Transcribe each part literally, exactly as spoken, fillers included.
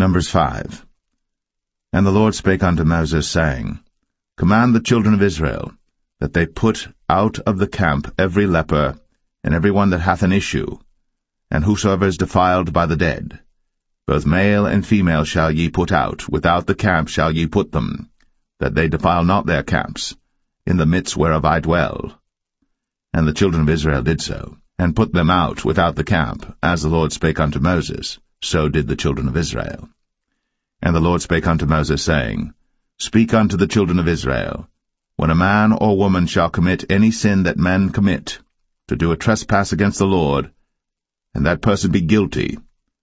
Numbers five. And the Lord spake unto Moses, saying, Command the children of Israel, that they put out of the camp every leper, and every one that hath an issue, and whosoever is defiled by the dead. Both male and female shall ye put out, without the camp shall ye put them, that they defile not their camps, in the midst whereof I dwell. And the children of Israel did so, and put them out without the camp, as the Lord spake unto Moses, so did the children of Israel. And the Lord spake unto Moses, saying, Speak unto the children of Israel, When a man or woman shall commit any sin that men commit, to do a trespass against the Lord, and that person be guilty,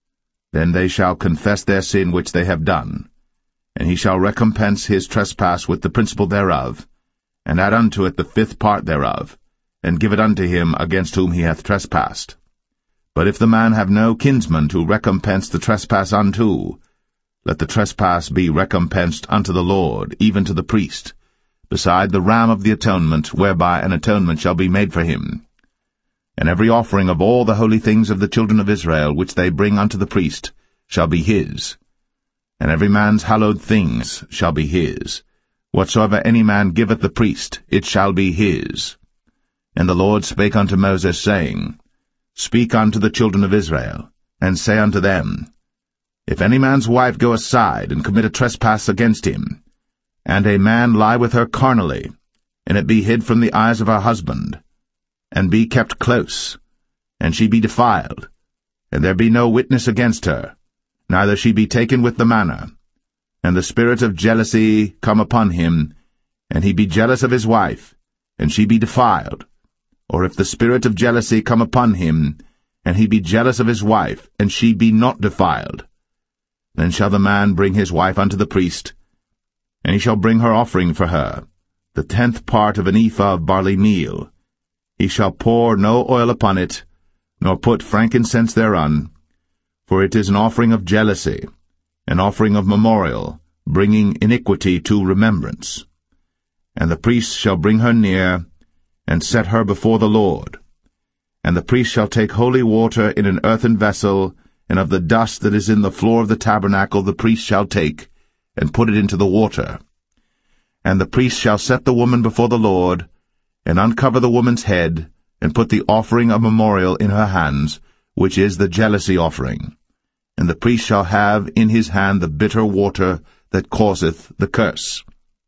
then they shall confess their sin which they have done, and he shall recompense his trespass with the principal thereof, and add unto it the fifth part thereof, and give it unto him against whom he hath trespassed. But if the man have no kinsman to recompense the trespass unto, let the trespass be recompensed unto the Lord, even to the priest, beside the ram of the atonement, whereby an atonement shall be made for him. And every offering of all the holy things of the children of Israel, which they bring unto the priest, shall be his. And every man's hallowed things shall be his. Whatsoever any man giveth the priest, it shall be his. And the Lord spake unto Moses, saying, Speak unto the children of Israel, and say unto them, If any man's wife go aside, and commit a trespass against him, and a man lie with her carnally, and it be hid from the eyes of her husband, and be kept close, and she be defiled, and there be no witness against her, neither she be taken with the manner, and the spirit of jealousy come upon him, and he be jealous of his wife, and she be defiled, or if the spirit of jealousy come upon him, and he be jealous of his wife, and she be not defiled, then shall the man bring his wife unto the priest, and he shall bring her offering for her, the tenth part of an ephah of barley meal. He shall pour no oil upon it, nor put frankincense thereon, for it is an offering of jealousy, an offering of memorial, bringing iniquity to remembrance. And the priest shall bring her near, and set her before the Lord. And the priest shall take holy water in an earthen vessel, and of the dust that is in the floor of the tabernacle the priest shall take, and put it into the water. And the priest shall set the woman before the Lord, and uncover the woman's head, and put the offering of memorial in her hands, which is the jealousy offering. And the priest shall have in his hand the bitter water that causeth the curse.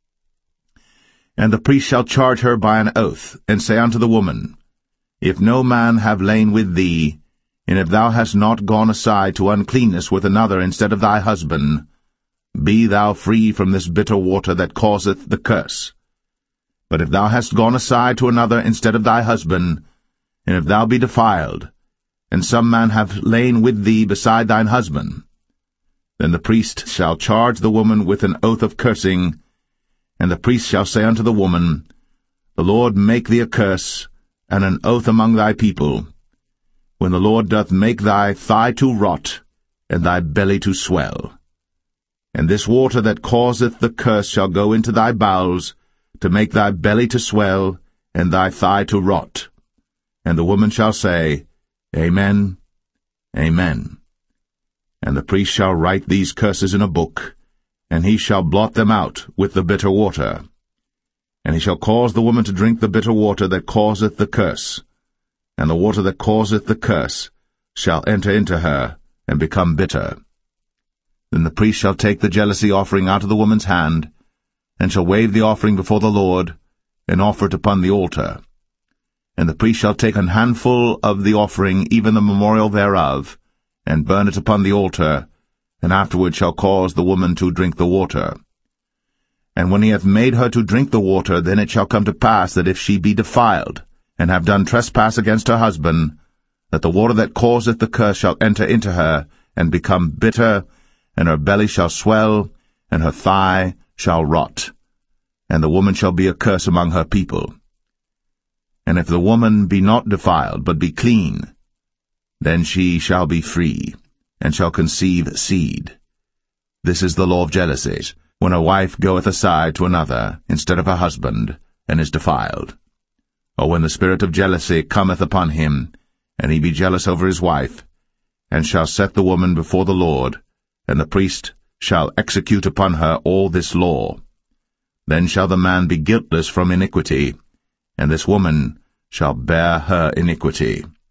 And the priest shall charge her by an oath, and say unto the woman, If no man have lain with thee, and if thou hast not gone aside to uncleanness with another instead of thy husband, be thou free from this bitter water that causeth the curse. But if thou hast gone aside to another instead of thy husband, and if thou be defiled, and some man have lain with thee beside thine husband, then the priest shall charge the woman with an oath of cursing, and the priest shall say unto the woman, The Lord make thee a curse, and an oath among thy people, when the Lord doth make thy thigh to rot, and thy belly to swell. And this water that causeth the curse shall go into thy bowels, to make thy belly to swell, and thy thigh to rot. And the woman shall say, Amen, Amen. And the priest shall write these curses in a book, and he shall blot them out with the bitter water. And he shall cause the woman to drink the bitter water that causeth the curse, and the water that causeth the curse shall enter into her, and become bitter. Then the priest shall take the jealousy offering out of the woman's hand, and shall wave the offering before the Lord, and offer it upon the altar. And the priest shall take an handful of the offering, even the memorial thereof, and burn it upon the altar, and afterward shall cause the woman to drink the water. And when he hath made her to drink the water, then it shall come to pass that if she be defiled, and have done trespass against her husband, that the water that causeth the curse shall enter into her, and become bitter, and her belly shall swell, and her thigh shall rot, and the woman shall be a curse among her people. And if the woman be not defiled, but be clean, then she shall be free, and shall conceive seed. This is the law of jealousy, when a wife goeth aside to another instead of her husband, and is defiled. Or when the spirit of jealousy cometh upon him, and he be jealous over his wife, and shall set the woman before the Lord, and the priest shall execute upon her all this law. Then shall the man be guiltless from iniquity, and this woman shall bear her iniquity.